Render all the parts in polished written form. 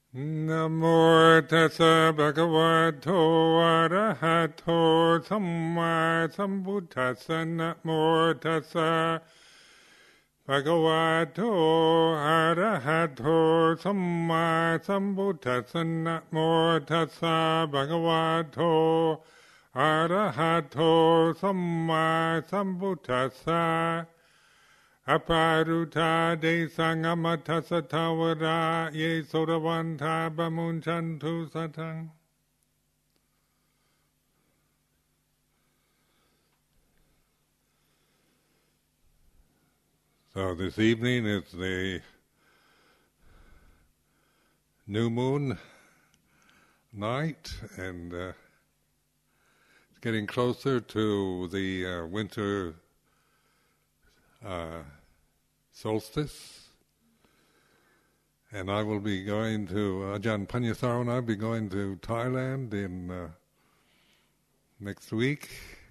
Namo tassa bhagavato arahato samma sambuddhassa. Namo tassa bhagavato arahato samma sambuddhassa. Namo tassa bhagavato arahato samma sambuddhassa. Aparuta de sangamata satavara ye sodavanta bamunchantu satang. So this evening is the new moon night, and it's getting closer to the winter solstice, and I will be going to Ajahn Panyasaro and I will be going to Thailand in next week,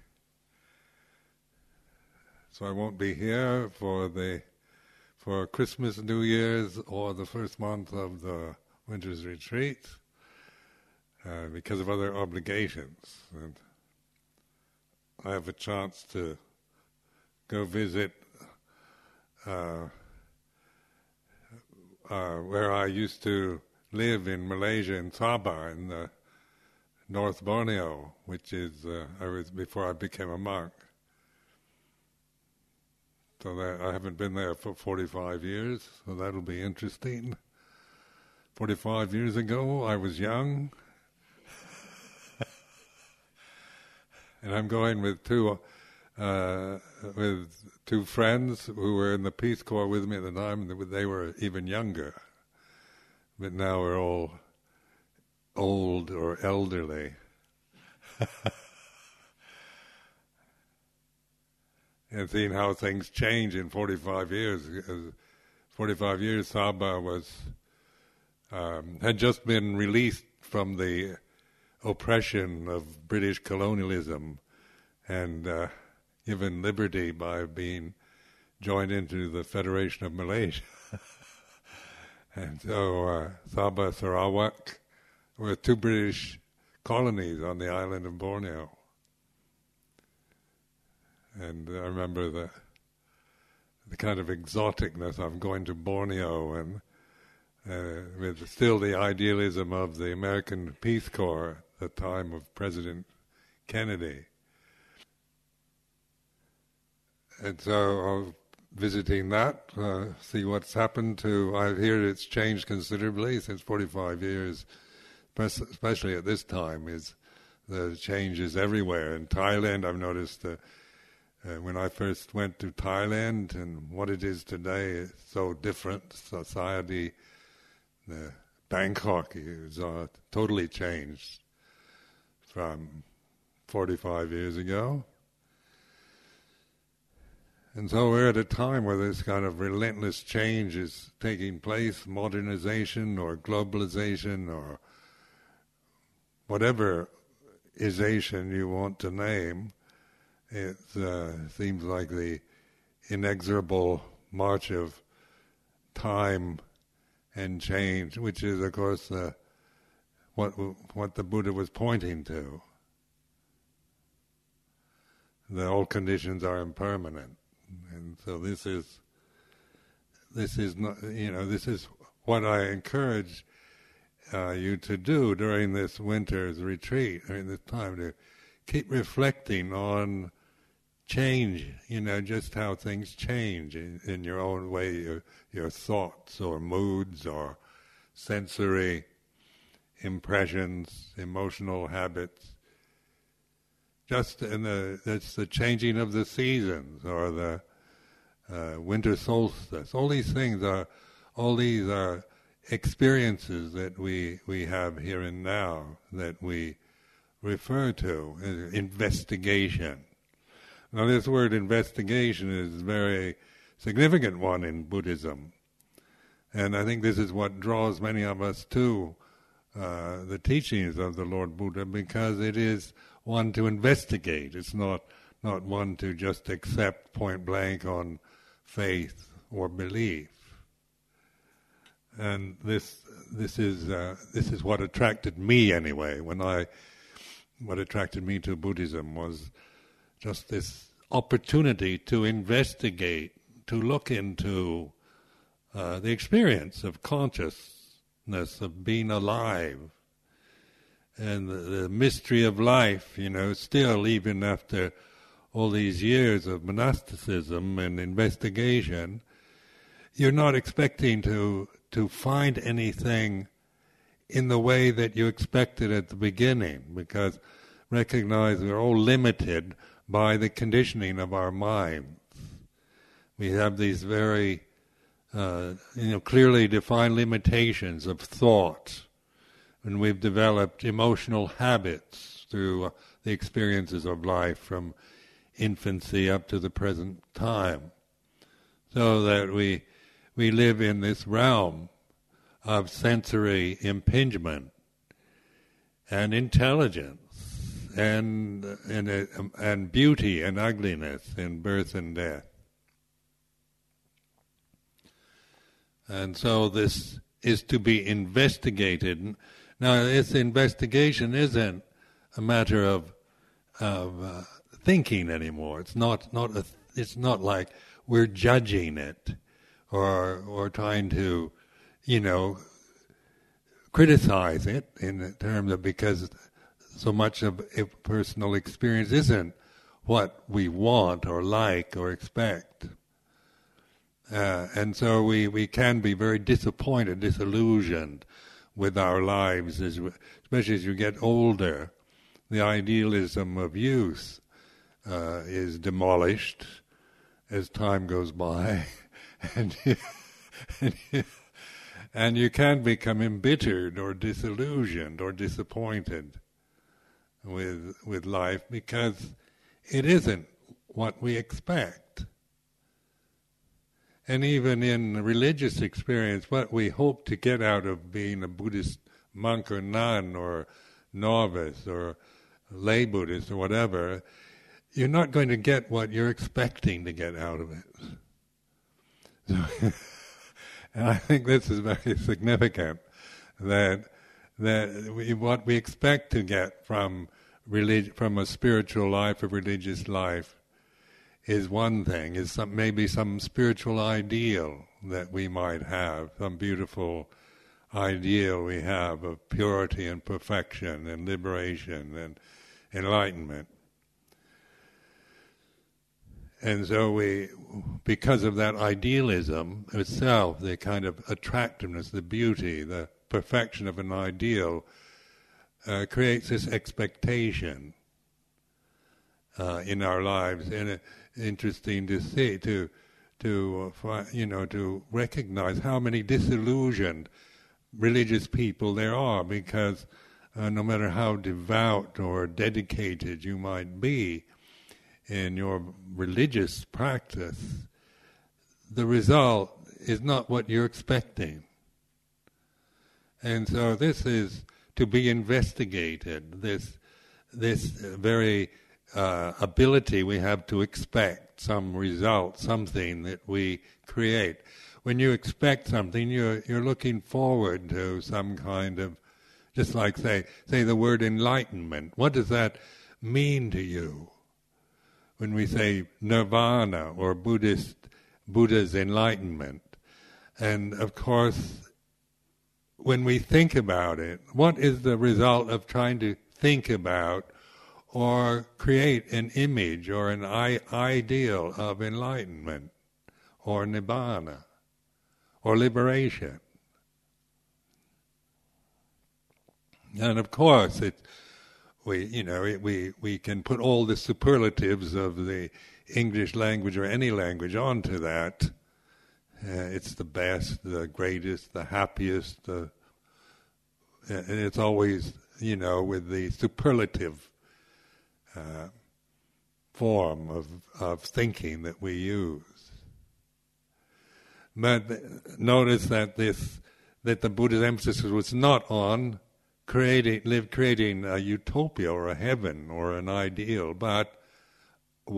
so I won't be here for Christmas, New Year's, or the first month of the winter's retreat because of other obligations, and I have a chance to go visit where I used to live in Malaysia, in Sabah, in the North Borneo, which is I was before I became a monk. So that I haven't been there for 45 years, so that'll be interesting. 45 years ago, I was young, and I'm going with two friends who were in the Peace Corps with me at the time. They were even younger, but now we're all old or elderly. And seeing how things change in 45 years. 45 years, Sabah had just been released from the oppression of British colonialism and given liberty by being joined into the Federation of Malaysia. And so Sabah, Sarawak were two British colonies on the island of Borneo. And I remember the kind of exoticness of going to Borneo, and with still the idealism of the American Peace Corps at the time of President Kennedy. And so I was visiting that, see what's happened to, I hear it's changed considerably since 45 years, especially at this time, is the changes everywhere. In Thailand, I've noticed when I first went to Thailand and what it is today is so different. Society, Bangkok is totally changed from 45 years ago. And so we're at a time where this kind of relentless change is taking place, modernization or globalization or whatever isation you want to name. It seems like the inexorable march of time and change, which is, of course, what the Buddha was pointing to. The all conditions are impermanent, and so this is not, this is what I encourage you to do during this winter's retreat, during this time, to keep reflecting on change, just how things change in your own way, your thoughts or moods or sensory impressions, emotional habits. Just that's the changing of the seasons or the winter solstice. All these things are experiences that we have here and now that we refer to as investigation. Now, this word investigation is a very significant one in Buddhism, and I think this is what draws many of us to the teachings of the Lord Buddha, because it is one to investigate. It's not one to just accept point blank on faith or belief. And this is what attracted me anyway. What attracted me to Buddhism was just this opportunity to investigate, to look into the experience of consciousness, of being alive, and the mystery of life. Still, even after all these years of monasticism and investigation, you're not expecting to find anything in the way that you expected at the beginning, because recognize we're all limited by the conditioning of our minds. We have these very clearly defined limitations of thought, and we've developed emotional habits through the experiences of life from infancy up to the present time, so that we live in this realm of sensory impingement and intelligence and beauty and ugliness and birth and death. And so this is to be investigated. Now, this investigation isn't a matter of thinking anymore. It's not like we're judging it or trying to, criticize it in terms of, because so much of a personal experience isn't what we want or like or expect. And so we can be very disappointed, disillusioned with our lives, especially as you get older. The idealism of youth is demolished as time goes by, and you can become embittered or disillusioned or disappointed with life, because it isn't what we expect. And even in religious experience, what we hope to get out of being a Buddhist monk or nun or novice or lay Buddhist or whatever, you're not going to get what you're expecting to get out of it. So, and I think this is very significant, that what we expect to get from a spiritual life, a religious life, is one thing, is maybe some spiritual ideal that we might have, some beautiful ideal we have of purity and perfection and liberation and enlightenment. And so because of that idealism itself, the kind of attractiveness, the beauty, the perfection of an ideal, creates this expectation in our lives. And it's interesting to see, to recognize how many disillusioned religious people there are, because no matter how devout or dedicated you might be in your religious practice, the result is not what you're expecting. And so this is to be investigated, this very ability we have to expect some result, something that we create. When you expect something, you're looking forward to some kind of, just like say the word enlightenment. What does that mean to you? When we say nirvana or Buddha's enlightenment. And of course, when we think about it, what is the result of trying to think about or create an image or an ideal of enlightenment or nibbana or liberation? And of course, we can put all the superlatives of the English language or any language onto that. It's the best, the greatest, the happiest. And it's always, with the superlative form of thinking that we use. But notice that the Buddha's emphasis was not on creating a utopia or a heaven or an ideal, but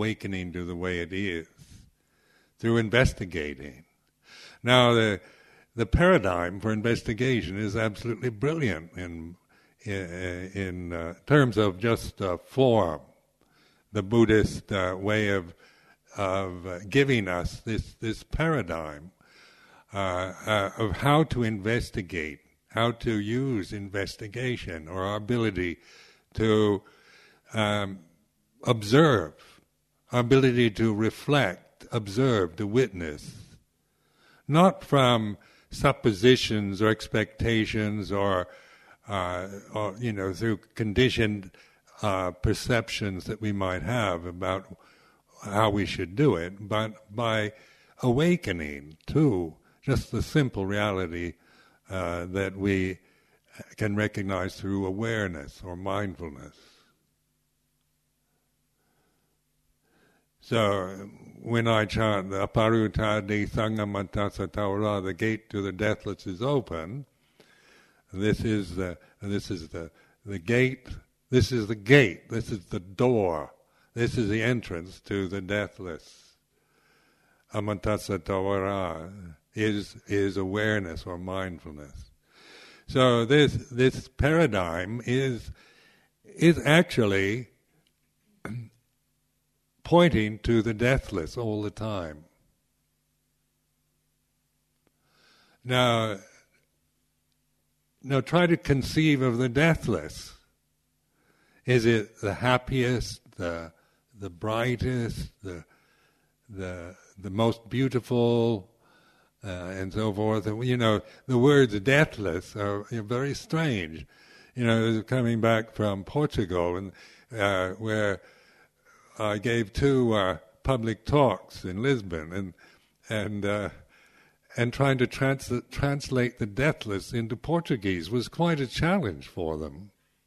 awakening to the way it is through investigating. Now, the paradigm for investigation is absolutely brilliant in terms of just form. The Buddhist way of giving us this paradigm of how to investigate, how to use investigation, or our ability to observe, our ability to reflect, observe, to witness, not from suppositions or expectations or through conditioned perceptions that we might have about how we should do it, but by awakening to just the simple reality that we can recognize through awareness or mindfulness. So when I chant the Aparutadi Sangamata Taura, the gate to the deathless is open, this is the gate, this is the gate, this is the door, this is the entrance to the deathless. Amatasa Taura is awareness or mindfulness. So this paradigm is actually pointing to the deathless all the time. Now try to conceive of the deathless. Is it the happiest, the brightest, the most beautiful, and so forth? The words deathless are very strange. Coming back from Portugal, and where I gave 2 public talks in Lisbon, and trying to translate the deathless into Portuguese was quite a challenge for them.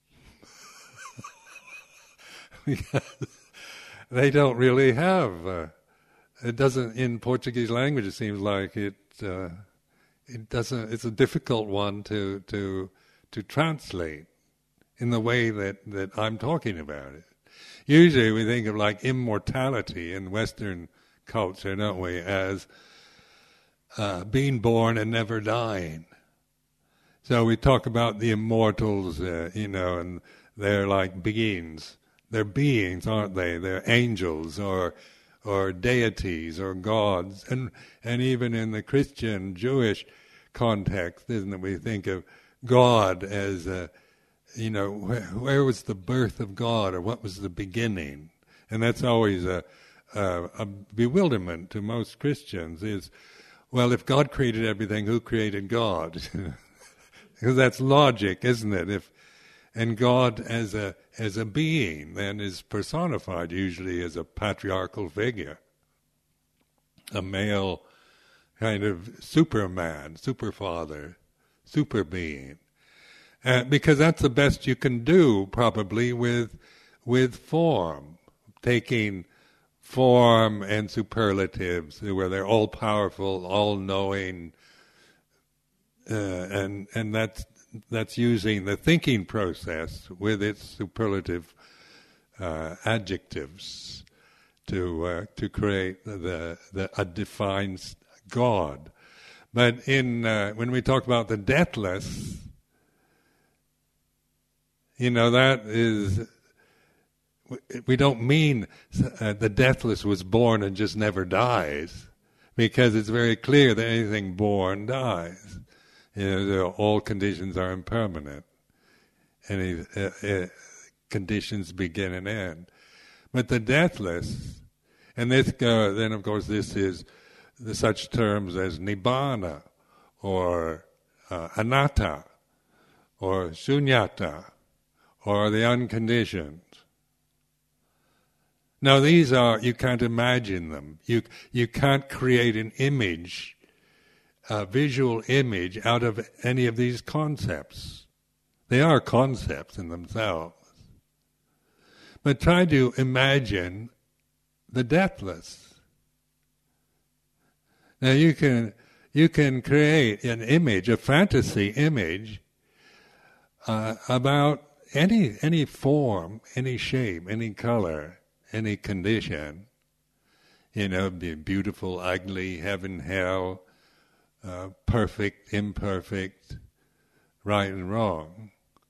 Because they don't really have. It doesn't, in Portuguese language, it seems like it doesn't. It's a difficult one to translate in the way that I'm talking about it. Usually we think of like immortality in Western culture, don't we, as being born and never dying. So we talk about the immortals, and they're like beings. They're beings, aren't they? They're angels or deities or gods. And even in the Christian, Jewish context, isn't it, we think of God as where was the birth of God, or what was the beginning? And that's always a bewilderment to most Christians is, well, if God created everything, who created God? Because that's logic, isn't it? And God as a being then is personified usually as a patriarchal figure, a male kind of superman, superfather, super being. Because that's the best you can do, probably, with form, taking form and superlatives, where they're all-powerful, all-knowing, and that's using the thinking process with its superlative adjectives to create a defined God. But when we talk about the deathless, that is, we don't mean the deathless was born and just never dies, because it's very clear that anything born dies. All conditions are impermanent. Any conditions begin and end. But the deathless, and then of course this is such terms as nibbana, or anatta, or shunyata, or the unconditioned. Now these are, you can't imagine them. You can't create an image, a visual image out of any of these concepts. They are concepts in themselves. But try to imagine the deathless. Now you can create an image, a fantasy image, about any form, any shape, any color, any condition. Be beautiful, ugly, heaven, hell, perfect, imperfect, right and wrong.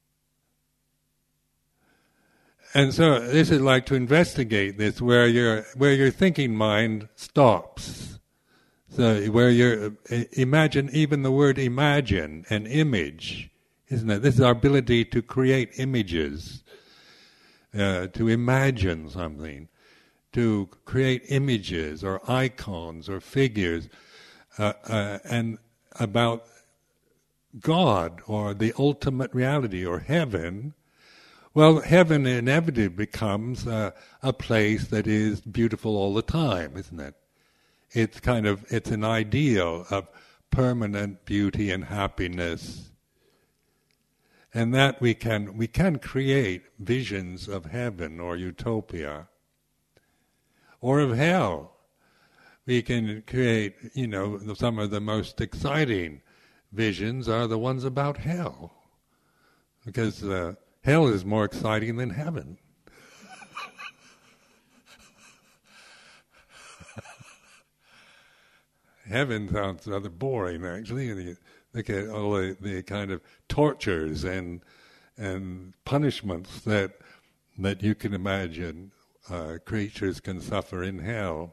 And so this is like to investigate this, where your thinking mind stops. So where imagine, even the word imagine, an image, isn't it? This is our ability to create images, to imagine something, to create images or icons or figures, and about God or the ultimate reality or heaven. Well, heaven inevitably becomes a place that is beautiful all the time, isn't it? It's an ideal of permanent beauty and happiness. And that we can create visions of heaven or utopia, or of hell. We can create, some of the most exciting visions are the ones about hell. Because hell is more exciting than heaven. Heaven sounds rather boring, actually. And you look at all the kind of tortures and punishments that you can imagine creatures can suffer in hell.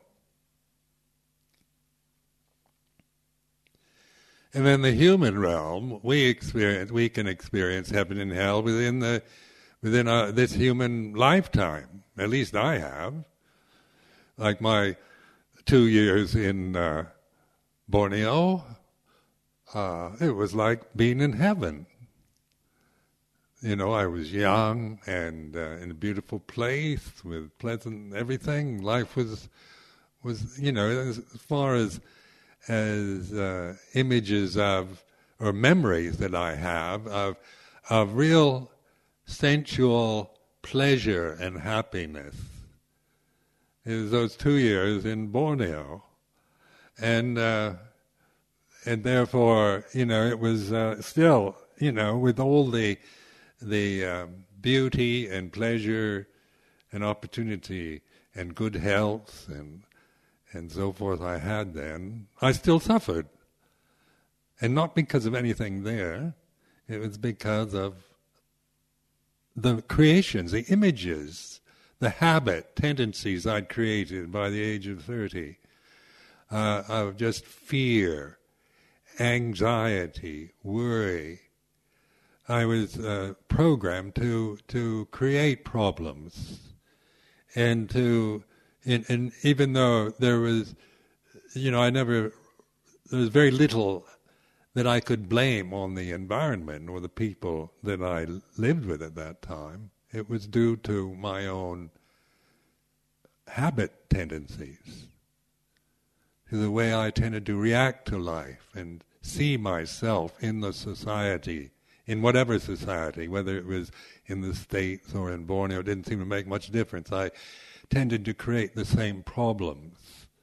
And then the human realm, we can experience heaven and hell within this human lifetime. At least I have. Like my 2 years in Borneo, it was like being in heaven. I was young and in a beautiful place with pleasant everything. Life was as far as images of, or memories that I have of real sensual pleasure and happiness. It was those 2 years in Borneo, and therefore, it was still, with all the beauty and pleasure and opportunity and good health and so forth I had then, I still suffered. And not because of anything there, it was because of the creations, the images, the habit, tendencies I'd created by the age of 30, of just fear, anxiety, worry. I was programmed to create problems, and even though there was, there was very little that I could blame on the environment or the people that I lived with at that time. It was due to my own habit tendencies, to the way I tended to react to life and see myself in the society, in whatever society, whether it was in the States or in Borneo. It didn't seem to make much difference. I tended to create the same problems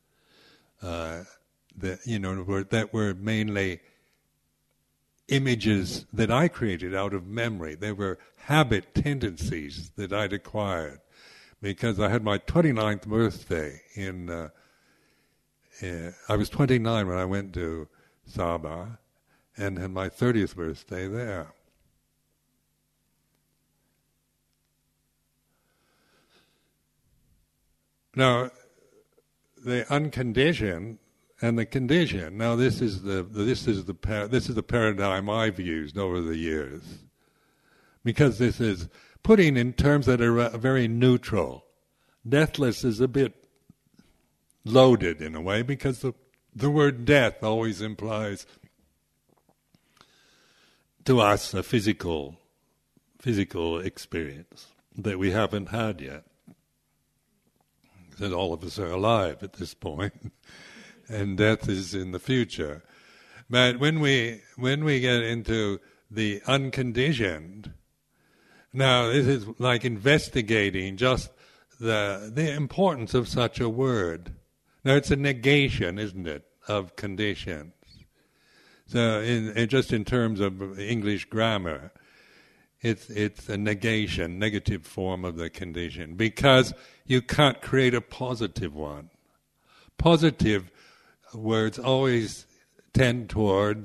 that were mainly images that I created out of memory. They were habit tendencies that I'd acquired because I had my 29th birthday I was 29 when I went to Sabah and had my 30th birthday there. Now, the unconditioned and the conditioned. Now, this is the paradigm I've used over the years, because this is putting in terms that are very neutral. Deathless is a bit loaded in a way, because the word death always implies to us a physical experience that we haven't had yet. That all of us are alive at this point, and death is in the future. But when we get into the unconditioned, now this is like investigating just the importance of such a word. Now it's a negation, isn't it, of conditions. So just in terms of English grammar, it's a negation, negative form of the condition, because you can't create a positive one. Positive words always tend toward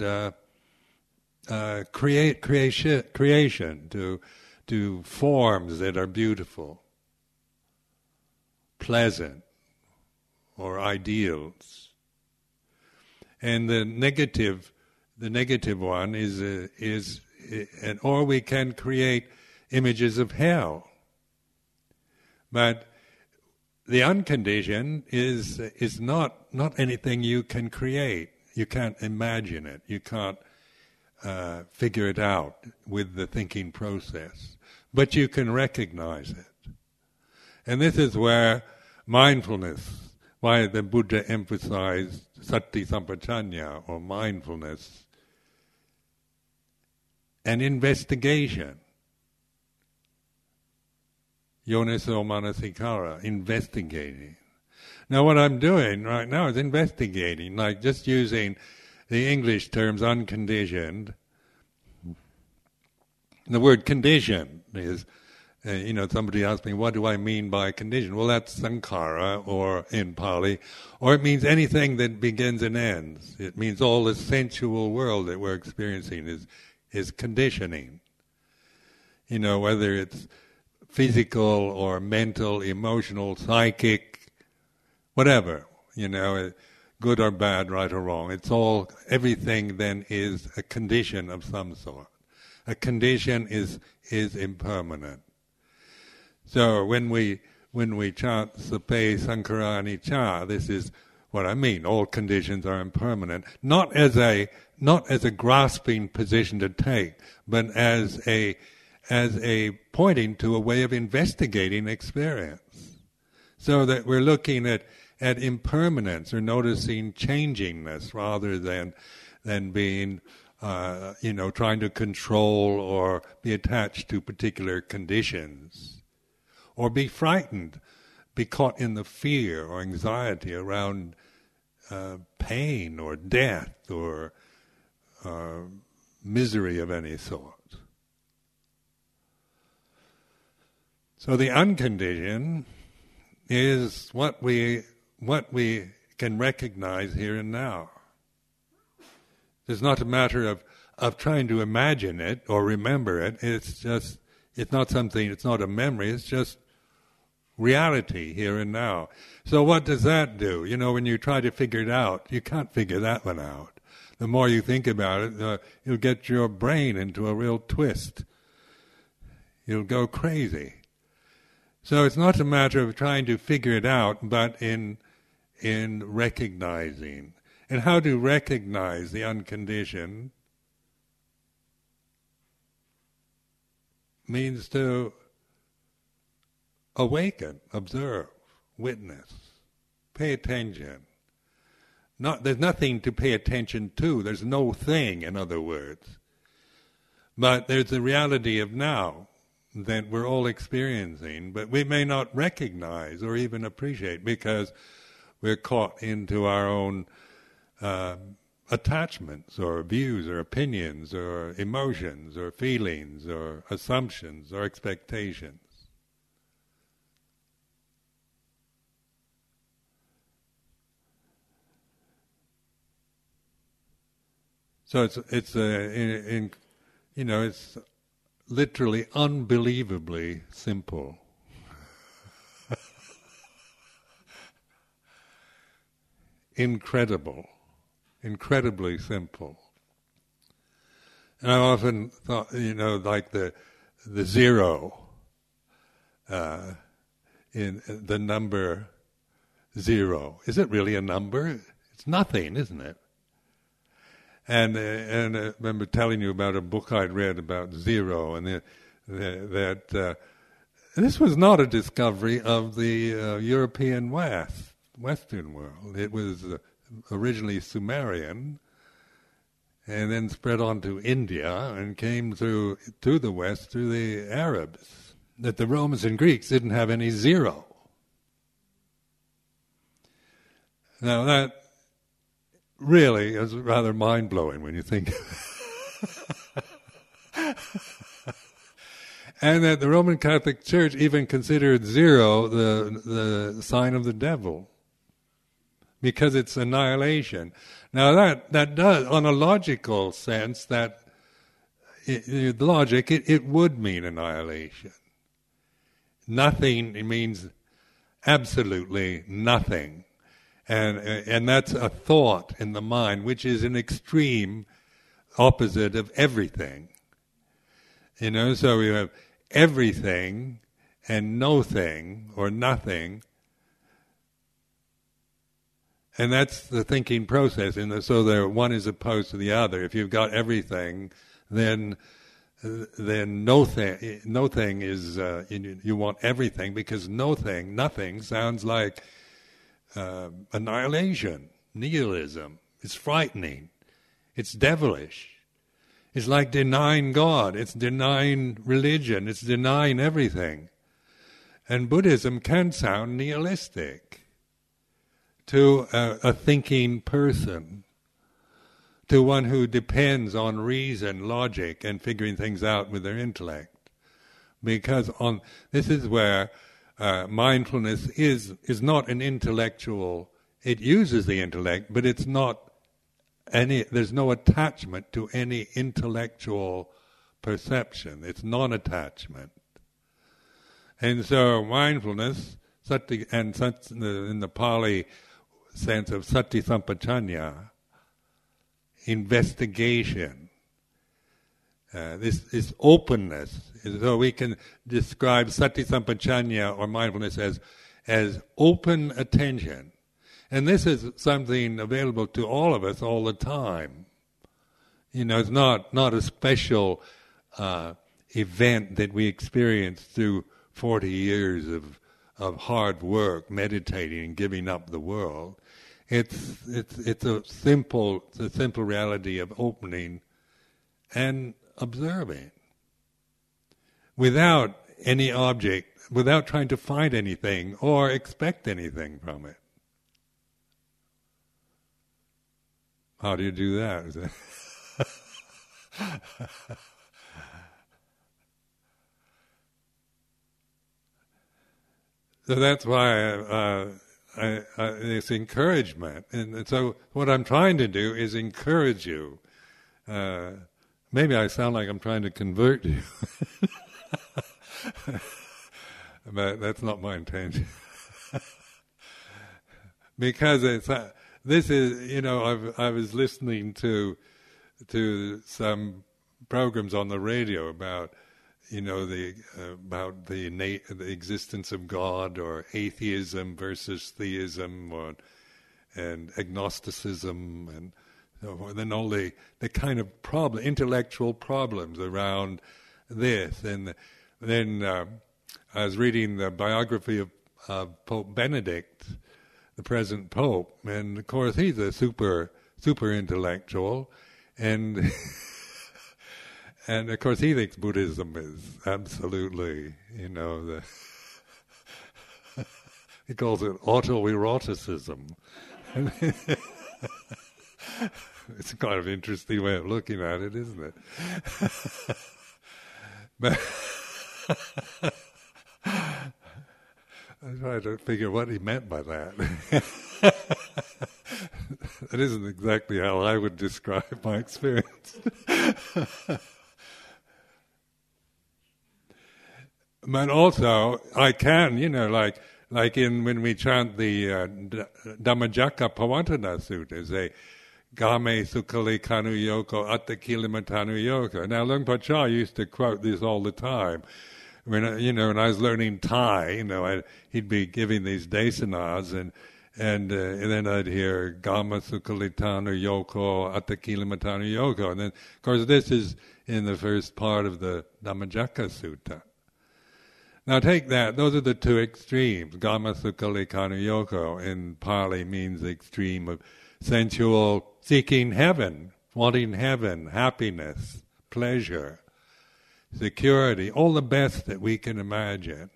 creation, to forms that are beautiful, pleasant, or ideals. And the negative one is or we can create images of hell. But the unconditioned is not anything you can create. You can't imagine it. You can't figure it out with the thinking process. But you can recognize it. And this is where mindfulness, why the Buddha emphasized sati sampajanya, or mindfulness, and investigation. Yoniso manasikara, investigating. Now what I'm doing right now is investigating, like just using the English terms unconditioned. The word condition is, somebody asked me, what do I mean by condition? Well, that's sankhara, or in Pali, or it means anything that begins and ends. It means all the sensual world that we're experiencing is conditioning. Whether it's physical or mental, emotional, psychic, whatever, good or bad, right or wrong. Everything then is a condition of some sort. A condition is impermanent. So when we chant Sape Sankhara Anicca, this is what I mean. All conditions are impermanent, not as a grasping position to take, but as a pointing to a way of investigating experience, so that we're looking at impermanence or noticing changingness rather than being trying to control or be attached to particular conditions, or be frightened, be caught in the fear or anxiety around pain or death or misery of any sort. So the unconditioned is what we can recognize here and now. It's not a matter of trying to imagine it or remember it. It's not a memory, it's just reality here and now. So what does that do? When you try to figure it out, you can't figure that one out. The more you think about it, you'll get your brain into a real twist. You'll go crazy. So it's not a matter of trying to figure it out, but in recognizing. And how to recognize the unconditioned means to awaken, observe, witness, pay attention. There's nothing to pay attention to. There's no thing, in other words. But there's the reality of now that we're all experiencing, but we may not recognize or even appreciate because we're caught into our own attachments or views or opinions or emotions or feelings or assumptions or expectations. So it's literally unbelievably simple. Incredibly simple. And I often thought, like the zero, in the number zero. Is it really a number? It's nothing, isn't it? And I remember telling you about a book I'd read about zero, and that this was not a discovery of the European Western world. It was originally Sumerian, and then spread on to India, and came to the West through the Arabs. That the Romans and Greeks didn't have any zero. Now that really is rather mind-blowing when you think. And that the Roman Catholic Church even considered zero the sign of the devil. because it's annihilation. Now that does, on a logical sense, that logic, it would mean annihilation. Nothing, it means absolutely nothing. And that's a thought in the mind, which is an extreme opposite of everything. So we have everything and no thing or nothing. And that's the thinking process. So one is opposed to the other. If you've got everything, then no thing is, you want everything, because nothing sounds like annihilation, nihilism. It's frightening. It's devilish. It's like denying God. It's denying religion. It's denying everything. And Buddhism can sound nihilistic to a thinking person, to one who depends on reason, logic, and figuring things out with their intellect. Because this is where mindfulness is not an intellectual. It uses the intellect, but it's not there's no attachment to any intellectual perception. It's non-attachment. And so mindfulness, sati, and in the Pali sense of sati sampajanya, investigation, this openness. So we can describe sati sampajanya or mindfulness as open attention. And this is something available to all of us all the time. It's not a special event that we experience through 40 years of hard work, meditating and giving up the world. It's a simple reality of opening and observing without any object, without trying to find anything or expect anything from it. How do you do that? So that's why it's encouragement. And so what I'm trying to do is encourage you. Maybe I sound like I'm trying to convert you. But that's not my intention. Because this is, I was listening to some programs on the radio about, about the existence of God, or atheism versus theism, and agnosticism, and so forth, and all the kind of intellectual problems around this. And then I was reading the biography of Pope Benedict, the present Pope, and of course he's a super intellectual, and and of course he thinks Buddhism is absolutely, he calls it autoeroticism. It's a kind of interesting way of looking at it, isn't it? But I tried to figure what he meant by that. That isn't exactly how I would describe my experience. But also, I can, like when we chant the Dhammacakka Pavattana Sutta, say, Game Sukhali Kanu Yoko Atta Kilimatanu Yoko. Now, Luang Por Chah used to quote this all the time. When I was learning Thai, he'd be giving these desanas, and then I'd hear Gama Sukhalitanu Yoko Atta Kilimatanu Yoko, and then of course this is in the first part of the Dhammacakka Sutta. Now take that; those are the two extremes. Gama Sukhalitanu Yoko in Pali means the extreme of sensual seeking heaven, wanting heaven, happiness, pleasure, security, all the best that we can imagine.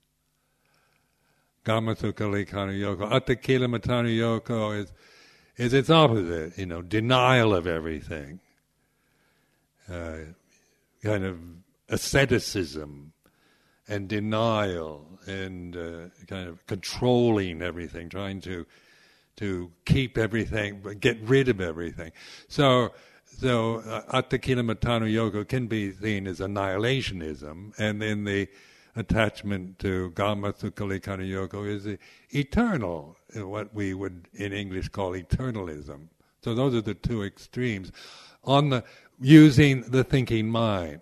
Gama Sukhali Kanu Yoko. Atta Kilimatanu Yoko is its opposite, denial of everything. Kind of asceticism and denial and kind of controlling everything, trying to keep everything, but get rid of everything. So Atthakilamattanu yoga can be seen as annihilationism, and then the attachment to Gamma Sukhalikkhana yoga is eternal, what we would in English call eternalism. So those are the two extremes on using the thinking mind.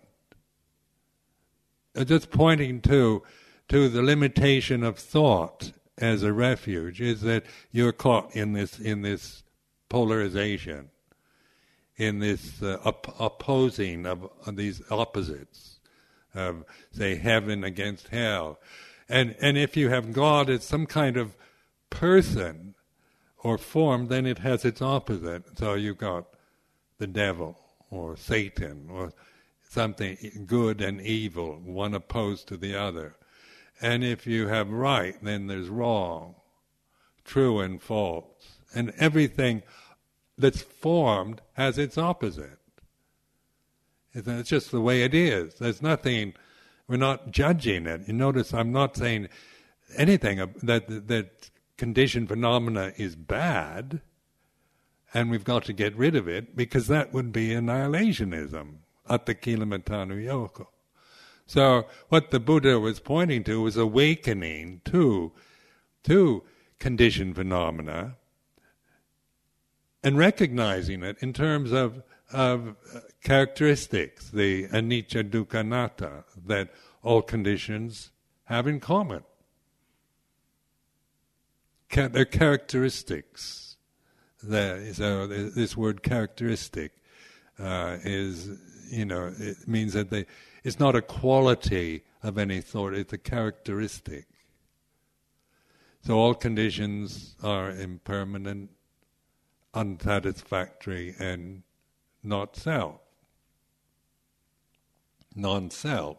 Just pointing to the limitation of thought as a refuge is that you're caught in this polarization, in this opposing of these opposites, of, say, heaven against hell. And if you have God as some kind of person or form, then it has its opposite. So you've got the devil or Satan or something good and evil, one opposed to the other. And if you have right, then there's wrong, true and false. And everything that's formed has its opposite. It's just the way it is. There's nothing, we're not judging it. You notice I'm not saying anything that conditioned phenomena is bad and we've got to get rid of it, because that would be annihilationism, Atthakilamattanu yoga. So what the Buddha was pointing to was awakening to conditioned phenomena and recognizing it in terms of characteristics, the anicca dukkha anatta, that all conditions have in common. They're characteristics. So this word characteristic is, it means that it's not a quality of any sort, it's a characteristic. So all conditions are impermanent, unsatisfactory, and not self. Non-self.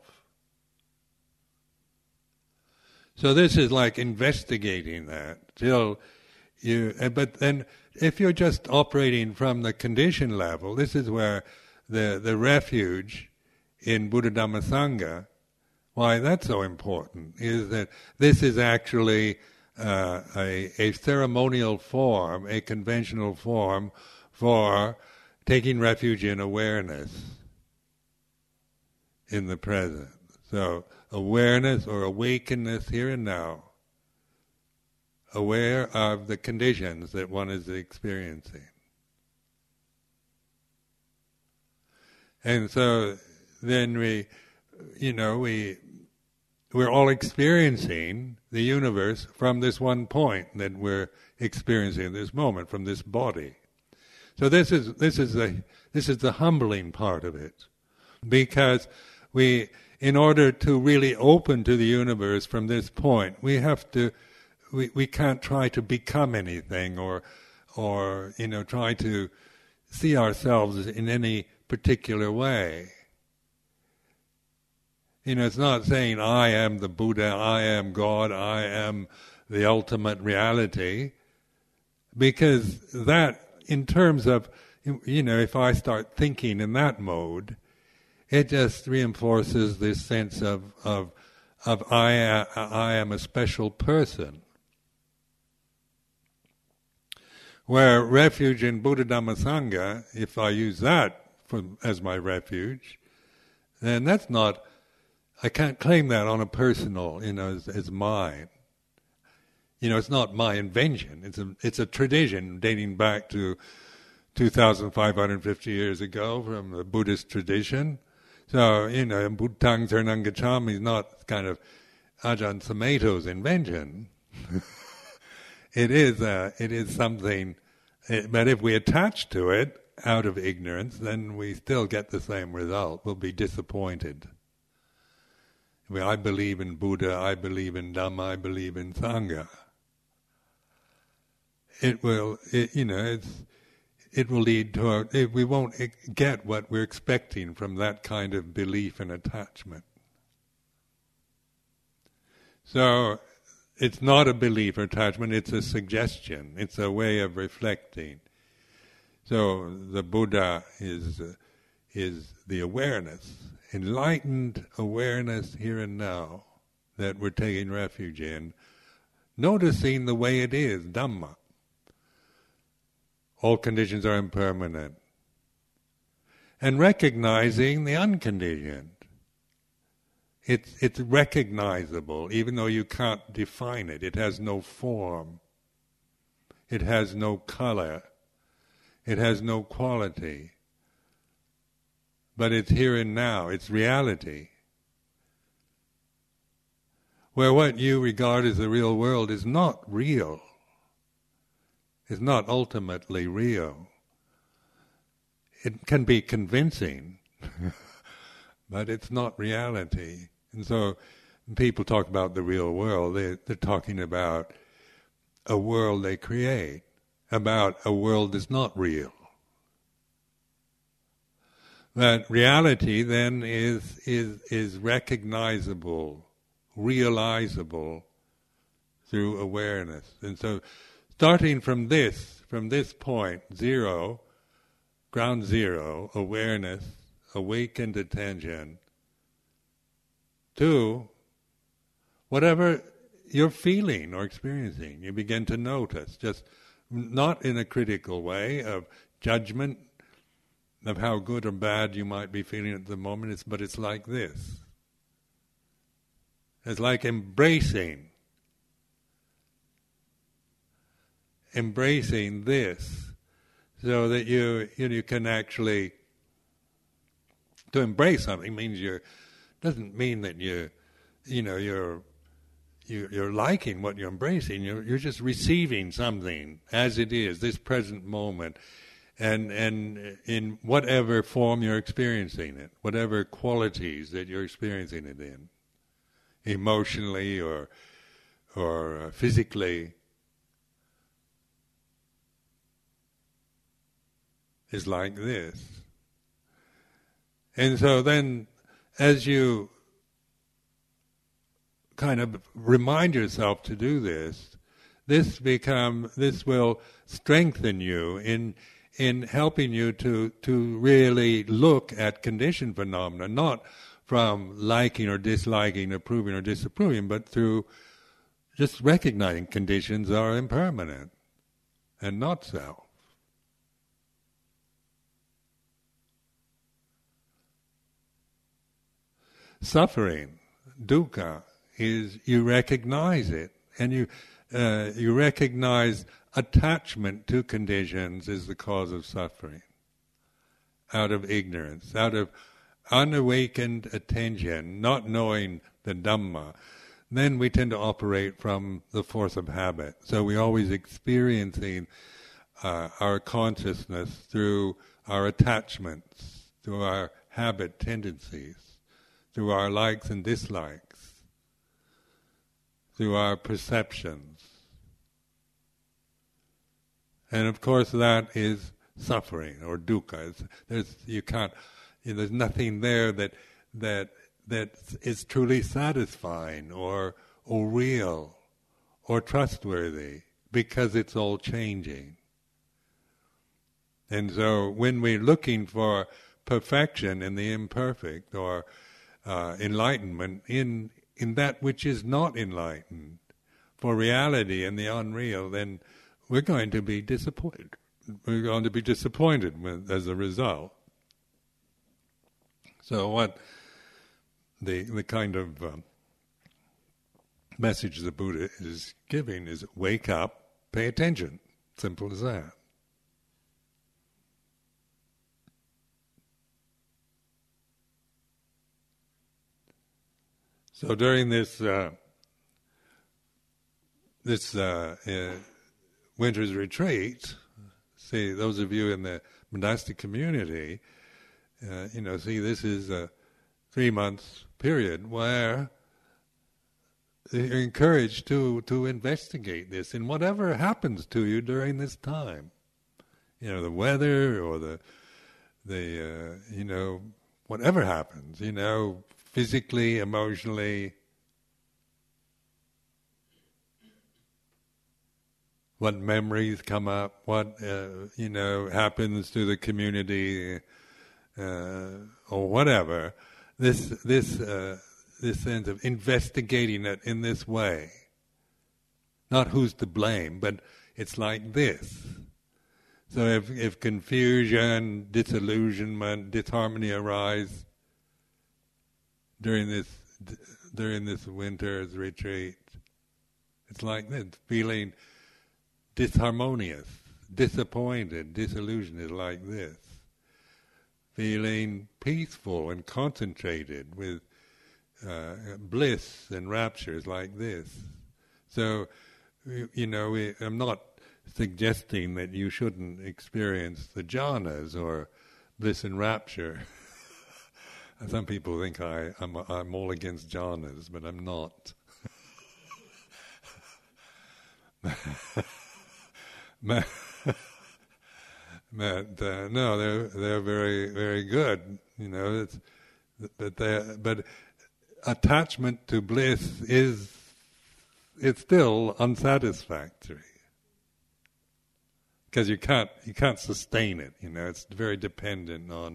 So this is like investigating that till but then if you're just operating from the condition level, this is where the refuge in Buddha Dhamma Sangha, why that's so important, is that this is actually a ceremonial form, a conventional form for taking refuge in awareness in the present. So awareness or awakeness here and now, aware of the conditions that one is experiencing. And so then we're all experiencing the universe from this one point that we're experiencing in this moment, from this body. So this is the humbling part of it, because in order to really open to the universe from this point, we can't try to become anything or try to see ourselves in any particular way. It's not saying I am the Buddha, I am God, I am the ultimate reality, because that, in terms of, if I start thinking in that mode, it just reinforces this sense of I am a special person. Where refuge in Buddha Dhamma Sangha, if I use that as my refuge, then that's not, I can't claim that on a personal, as mine. It's not my invention. It's a tradition dating back to 2,550 years ago from the Buddhist tradition. So, Buddhaṃ Saranam Gacchāmi is not kind of Ajahn Sumedho's invention. It is something, but if we attach to it out of ignorance, then we still get the same result. We'll be disappointed. I believe in Buddha, I believe in Dhamma, I believe in Sangha. It will lead to we won't get what we're expecting from that kind of belief and attachment. So it's not a belief or attachment, it's a suggestion, it's a way of reflecting. So the Buddha is the awareness, enlightened awareness here and now that we're taking refuge in, noticing the way it is, Dhamma. all conditions are impermanent. And recognizing the unconditioned. It's recognizable, even though you can't define it. It has no form. It has no color. It has no quality. But it's here and now. It's reality. Where what you regard as the real world is not real. It's not ultimately real. It can be convincing, but it's not reality. And so when people talk about the real world, they're talking about a world they create, about a world that's not real. That reality then is recognizable, realizable through awareness. And so starting from this point, zero, ground zero, awareness, awakened attention, to whatever you're feeling or experiencing, you begin to notice, just not in a critical way of judgment of how good or bad you might be feeling at the moment, but it's like this. It's like embracing this, so that you can actually, to embrace something means doesn't mean that you're liking what you're embracing. You're just receiving something as it is, this present moment, and in whatever form you're experiencing it, whatever qualities that you're experiencing it in, emotionally or physically, is like this. And so then, as you kind of remind yourself to do this, this will strengthen you in helping you to really look at conditioned phenomena, not from liking or disliking, approving or disapproving, but through just recognizing conditions are impermanent and not self. Suffering, dukkha, is you recognize it, and you recognize attachment to conditions is the cause of suffering. Out of ignorance, out of unawakened attention, not knowing the Dhamma, then we tend to operate from the force of habit. So we're always experiencing our consciousness through our attachments, through our habit tendencies, through our likes and dislikes, through our perceptions. And of course that is suffering or dukkha. There's nothing there that is truly satisfying or real or trustworthy, because it's all changing. And so when we're looking for perfection in the imperfect, or enlightenment in that which is not enlightened, for reality in the unreal, then we're going to be disappointed. We're going to be disappointed as a result. So what the kind of message the Buddha is giving is wake up, pay attention. Simple as that. So during this winter's retreat, see, those of you in the monastic community, see, this is a 3-month period where you're encouraged to investigate this, and whatever happens to you during this time, the weather or the whatever happens, physically, emotionally, what memories come up, what happens to the community, or whatever. This sense of investigating it in this way, not who's to blame, but it's like this. So if confusion, disillusionment, disharmony arise during this winter's retreat, it's like this, feeling disharmonious, disappointed, disillusioned is like this. Feeling peaceful and concentrated with bliss and rapture is like this. So, I'm not suggesting that you shouldn't experience the jhanas or bliss and rapture. Some people think I'm all against jhanas, but I'm not. No, they're very, very good. But attachment to bliss it's still unsatisfactory because you can't sustain it. It's very dependent on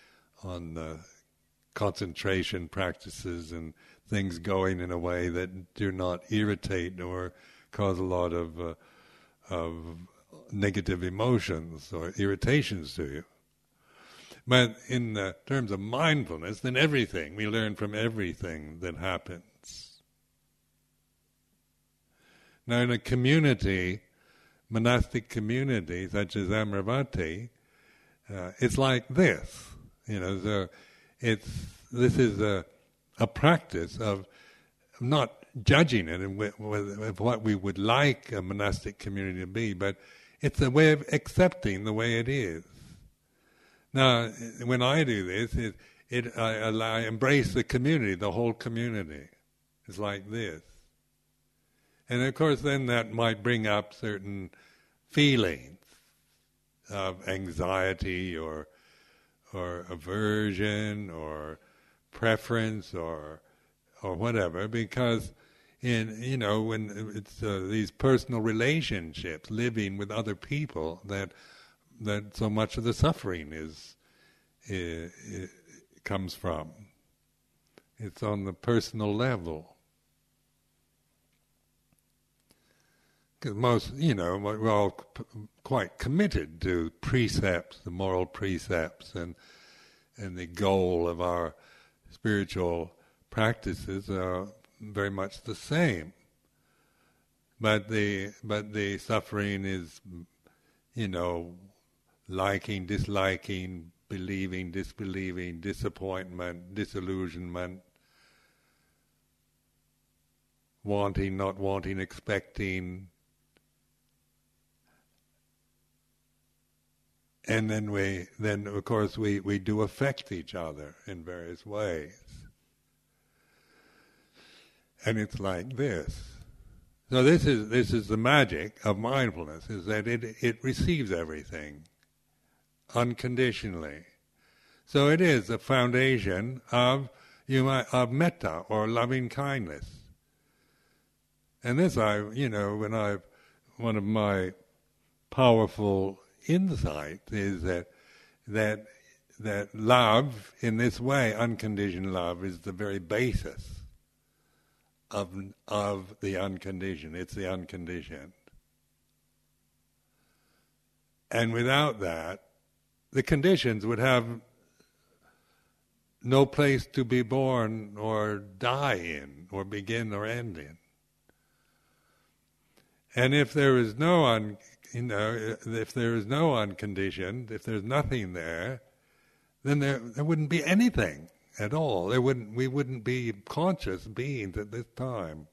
concentration practices and things going in a way that do not irritate or cause a lot of negative emotions or irritations to you. But in terms of mindfulness, then we learn from everything that happens. Now in a community, monastic community such as Amaravati, it's like this. So this is a practice of not judging it with what we would like a monastic community to be, but it's a way of accepting the way it is. Now, when I do this, I embrace the community, the whole community. It's like this. And of course then that might bring up certain feelings of anxiety or aversion or preference or whatever, because when it's these personal relationships, living with other people, that so much of the suffering comes from. It's on the personal level. Because we're all quite committed to precepts, the moral precepts, and the goal of our spiritual practices are very much the same. But the suffering is, liking, disliking, believing, disbelieving, disappointment, disillusionment, wanting, not wanting, expecting. And then of course we do affect each other in various ways. And it's like this. So this is the magic of mindfulness, is that it receives everything unconditionally. So it is a foundation of metta, or loving kindness. And this one of my powerful insights is that love in this way, unconditioned love, is the very basis of the unconditioned. It's the unconditioned. And without that, the conditions would have no place to be born or die in, or begin or end in. And if there is no unconditioned, if there's nothing there, then there wouldn't be anything at all. We wouldn't be conscious beings at this time.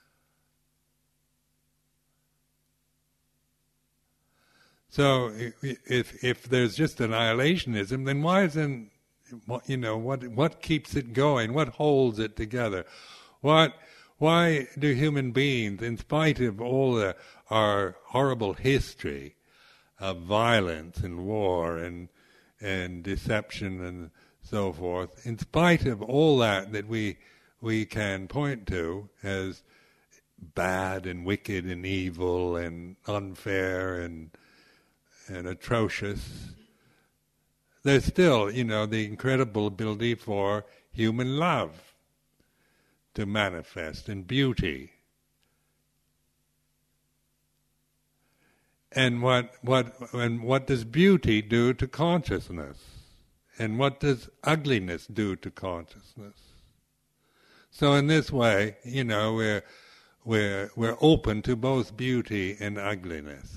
So if there's just annihilationism, then why isn't what keeps it going? What holds it together? Why do human beings, in spite of all our horrible history of violence and war and deception and so forth, in spite of all that we can point to as bad and wicked and evil and unfair and atrocious, there's still, the incredible ability for human love to manifest in beauty. And what does beauty do to consciousness? And what does ugliness do to consciousness? So in this way, we're open to both beauty and ugliness,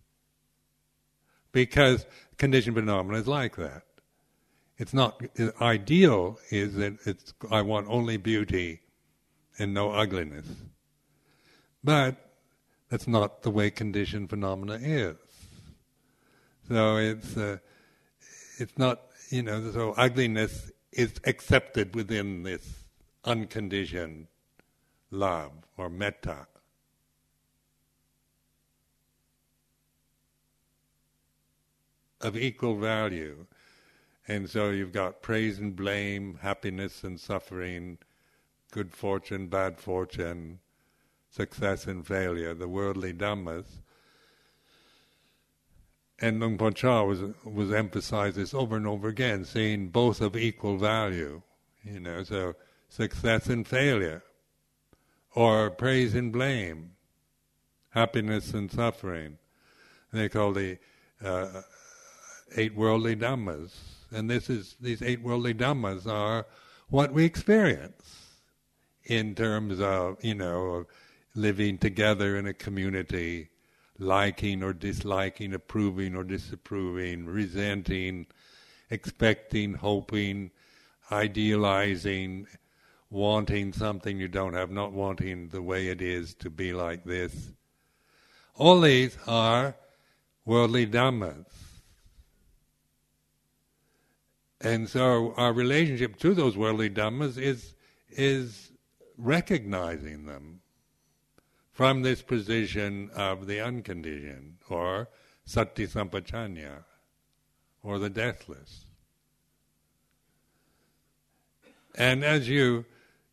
because conditioned phenomena is like that. It's not ideal. Is that I want only beauty and no ugliness, but that's not the way conditioned phenomena is. So it's not, so ugliness is accepted within this unconditioned love or metta. Of equal value. And so you've got praise and blame, happiness and suffering, good fortune, bad fortune, success and failure, the worldly dhammas. And Luang Por Chah was emphasized this over and over again, saying both of equal value, so success and failure, or praise and blame, happiness and suffering. They call the 8 worldly dhammas. And these 8 worldly dhammas are what we experience in terms of, of living together in a community, liking or disliking, approving or disapproving, resenting, expecting, hoping, idealizing, wanting something you don't have, not wanting the way it is to be like this. All these are worldly dhammas. And so our relationship to those worldly dhammas is recognizing them from this position of the unconditioned, or sati sampajanya, or the deathless. And as you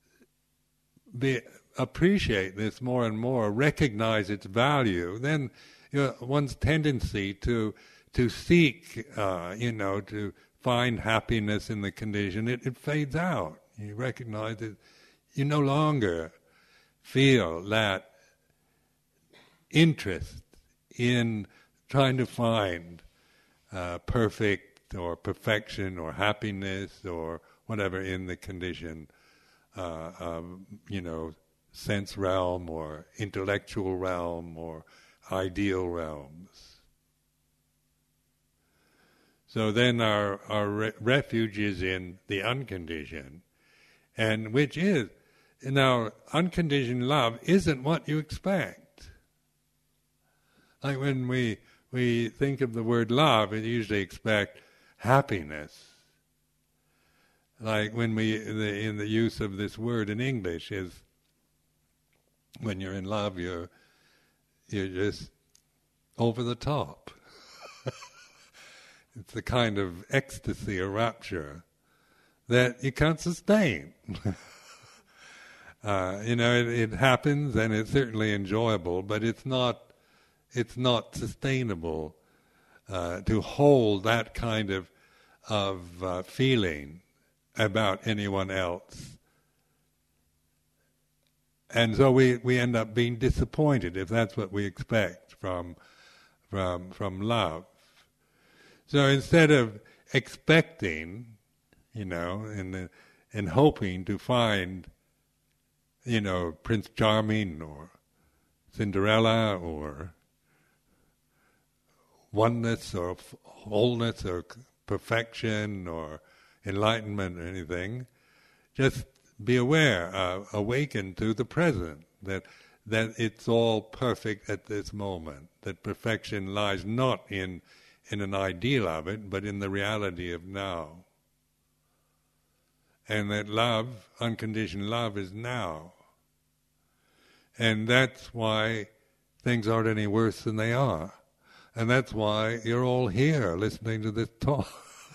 appreciate this more and more, recognize its value, then one's tendency to seek, to find happiness in the condition, it fades out. You recognize that you no longer feel that interest in trying to find perfect or perfection or happiness or whatever in the condition sense realm or intellectual realm or ideal realms. So then our refuge is in the unconditioned, and which is, now, unconditioned love isn't what you expect. Like when we think of the word love, we usually expect happiness. Like when in the use of this word in English is, when you're in love, you're just over the top. It's the kind of ecstasy or rapture that you can't sustain. It happens and it's certainly enjoyable, but it's not sustainable to hold that kind of feeling about anyone else. And so we end up being disappointed if that's what we expect from love. So instead of expecting, and hoping to find, Prince Charming or Cinderella or oneness or wholeness or perfection or enlightenment or anything, just be aware, awaken to the present, that it's all perfect at this moment, that perfection lies not in an ideal of it, but in the reality of now. And that love, unconditioned love, is now. And that's why things aren't any worse than they are. And that's why you're all here listening to this talk.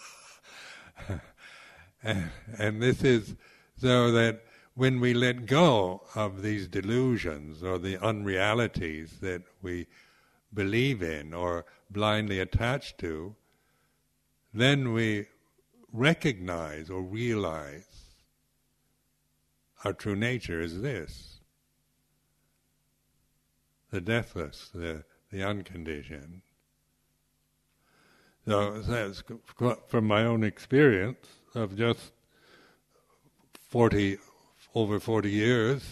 and this is so that when we let go of these delusions or the unrealities that we believe in or blindly attached to, then we recognize or realize our true nature is this: the deathless, the the unconditioned. So that's from my own experience of just over 40 years.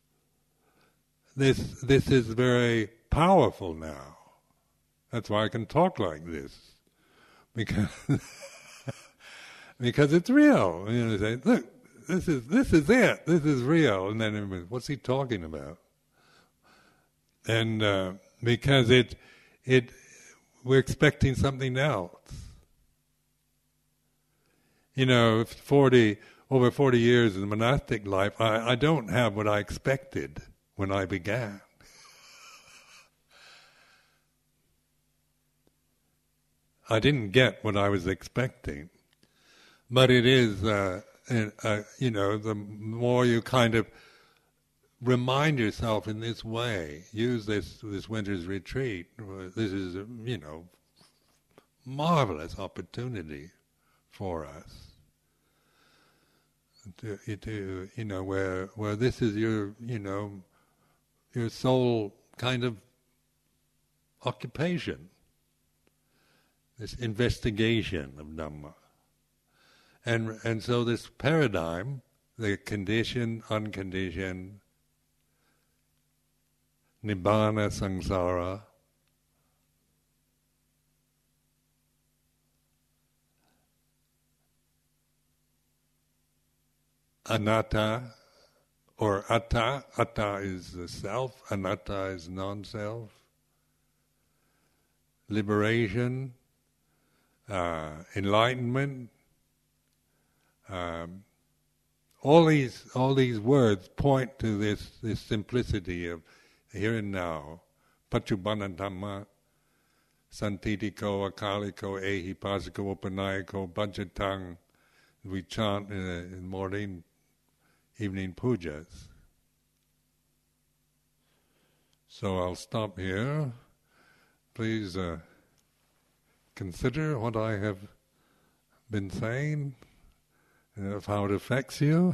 This is very powerful now. That's why I can talk like this, because because it's real. You know, say, look, this is it. This is real. And then everybody, what's he talking about? And because we're expecting something else. You know, over 40 years in the monastic life, I don't have what I expected when I began. I didn't get what I was expecting. But it is, you know, the more you kind of remind yourself in this way, use this winter's retreat. This is, you know, marvelous opportunity for us to you know, where this is your, you know, your sole kind of occupation, this investigation of Dhamma. And so this paradigm, the conditioned, unconditioned, nibbana samsara, anatta or atta. Atta is the self, anatta is non-self. Liberation, enlightenment. All these words point to this simplicity of here and now. Paccuppanna Dhamma, Santitiko, Akaliko, Ehipasiko, Upanayiko, Bhajatang. We chant in morning, evening pujas. So I'll stop here. Please consider what I have been saying, of how it affects you.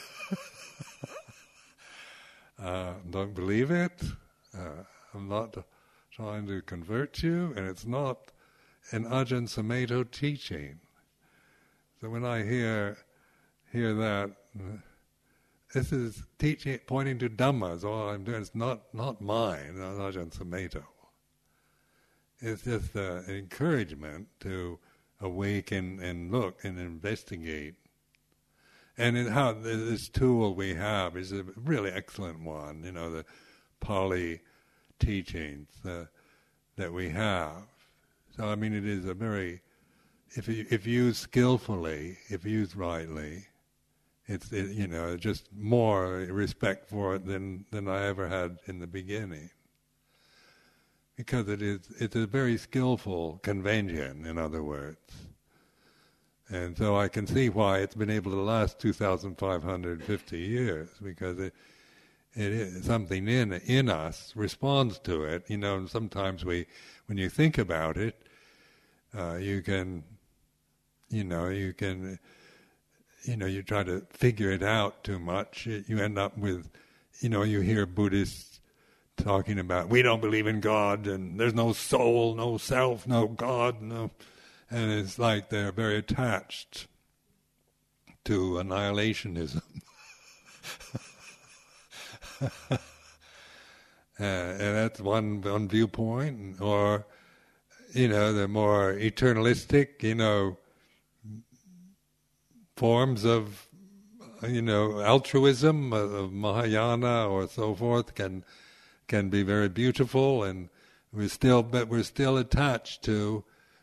Don't believe it. I'm not trying to convert you, and it's not an Ajahn Sumedho teaching. So when I hear that, this is teaching, pointing to Dhamma. So all I'm doing is not mine, not Ajahn Sumedho. It's just an encouragement to awaken and look and investigate. And how this tool we have is a really excellent one, you know, the Pali teachings that we have. So I mean, it is a very, if used skillfully, if used rightly, it's you know, just more respect for it than I ever had in the beginning. Because it's a very skillful convention, in other words. And so I can see why it's been able to last 2,550 years, because it is something in us responds to it. You know, and sometimes when you think about it, you try to figure it out too much. You end up with, you know, you hear Buddhists talking about, we don't believe in God, and there's no soul, no self, no God, no. And it's like they're very attached to annihilationism. And that's one viewpoint. Or, you know, the more eternalistic, you know, forms of, you know, altruism, of Mahayana or so forth can be very beautiful, and we're still attached to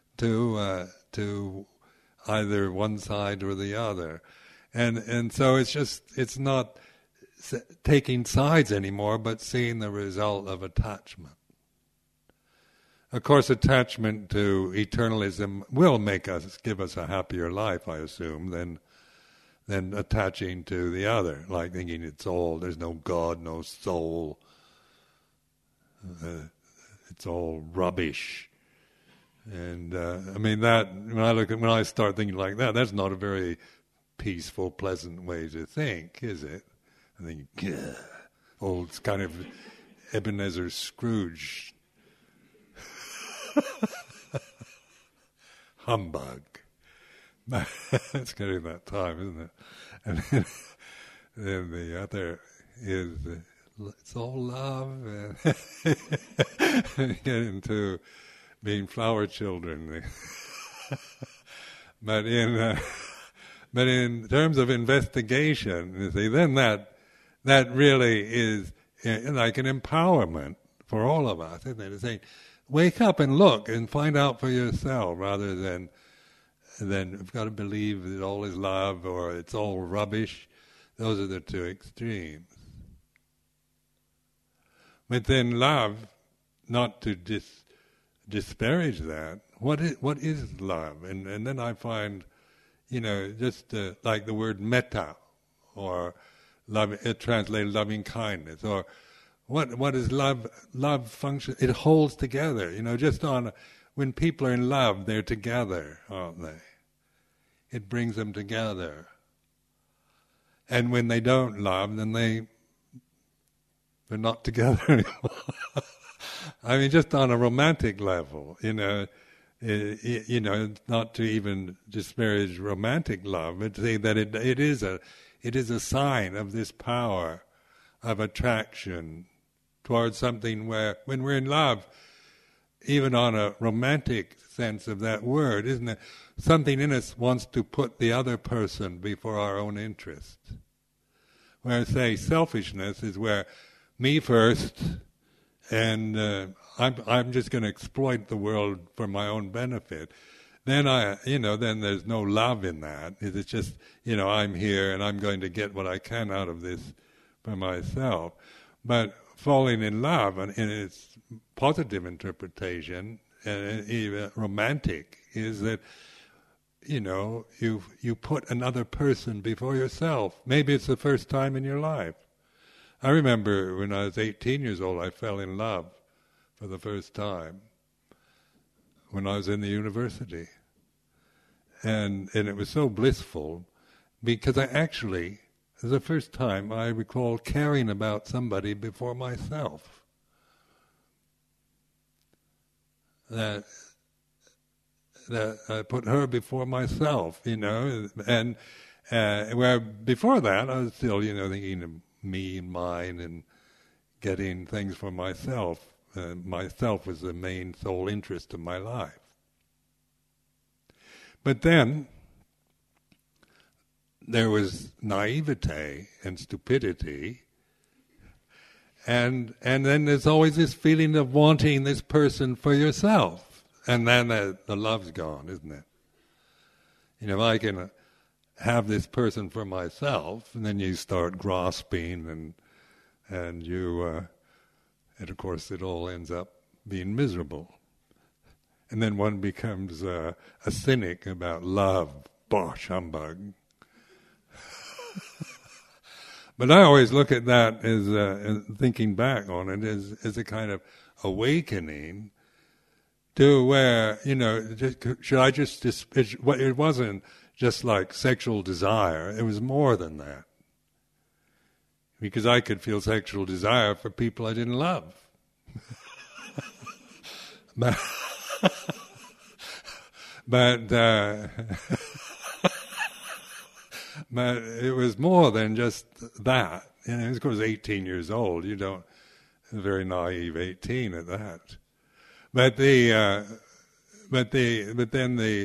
either one side or the other, and so it's not taking sides anymore, but seeing the result of attachment. Of course, attachment to eternalism will give us a happier life, I assume, than attaching to the other, like thinking it's all, there's no God, no soul, it's all rubbish. And I mean, that when I start thinking like that, that's not a very peaceful, pleasant way to think, is it? I think, it's kind of Ebenezer Scrooge Humbug. It's getting that time, isn't it? And then the other is it's all love. And get into being flower children. But in terms of investigation, you see, then that really is like an empowerment for all of us, isn't it? To say, wake up and look and find out for yourself, rather than you've got to believe that all is love or it's all rubbish. Those are the two extremes. But then love, not to disparage that. What is love? And then I find, just like the word metta, or love, it translated loving kindness, or what is love? Love function. It holds together. When people are in love, they're together, aren't they? It brings them together. And when they don't love, then they're not together anymore. I mean, just on a romantic level, not to even disparage romantic love, but to say that it is a sign of this power of attraction towards something where, when we're in love, even on a romantic sense of that word, isn't it? Something in us wants to put the other person before our own interest. Where, say, selfishness is where me first, and I'm just going to exploit the world for my own benefit. Then then there's no love in that. It's just, I'm here and I'm going to get what I can out of this for myself. But falling in love, and in its positive interpretation, and even romantic, is that you put another person before yourself. Maybe it's the first time in your life. I remember when I was 18 years old, I fell in love for the first time when I was in the university. And it was so blissful, because I actually, it was the first time I recall caring about somebody before myself. That I put her before myself, and where before that I was still, thinking of me and mine and getting things for myself. Myself was the main sole interest of my life. But then there was naivete and stupidity, and then there's always this feeling of wanting this person for yourself, and then the love's gone, isn't it? If I can have this person for myself, and then you start grasping, and you, and of course it all ends up being miserable. And then one becomes a cynic about love, bosh, humbug. But I always look at that as thinking back on it as a kind of awakening to where, should I just, it wasn't just like sexual desire, it was more than that. Because I could feel sexual desire for people I didn't love. But it was more than just that. Of course, 18 years old, a very naive 18 at that. But then the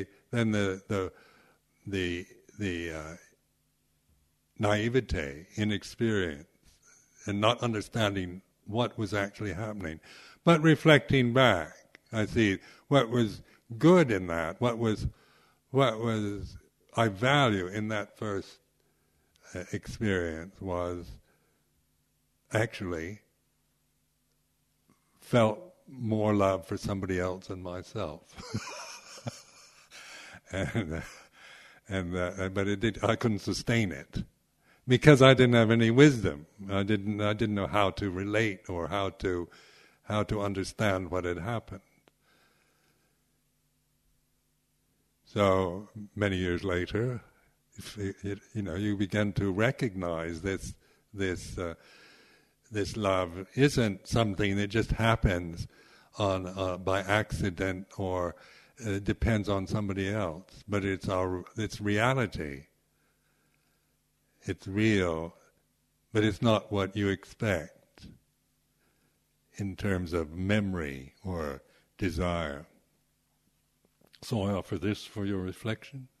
naivete, inexperience, and not understanding what was actually happening, but reflecting back, I see what was good in that, what was I value in that first experience was actually felt more love for somebody else than myself, but I couldn't sustain it because I didn't have any wisdom. I didn't know how to relate or how to understand what had happened. So many years later, you begin to recognize this love isn't something that just happens on by accident or depends on somebody else, but it's reality. It's real, but it's not what you expect in terms of memory or desire. So I offer this for your reflection.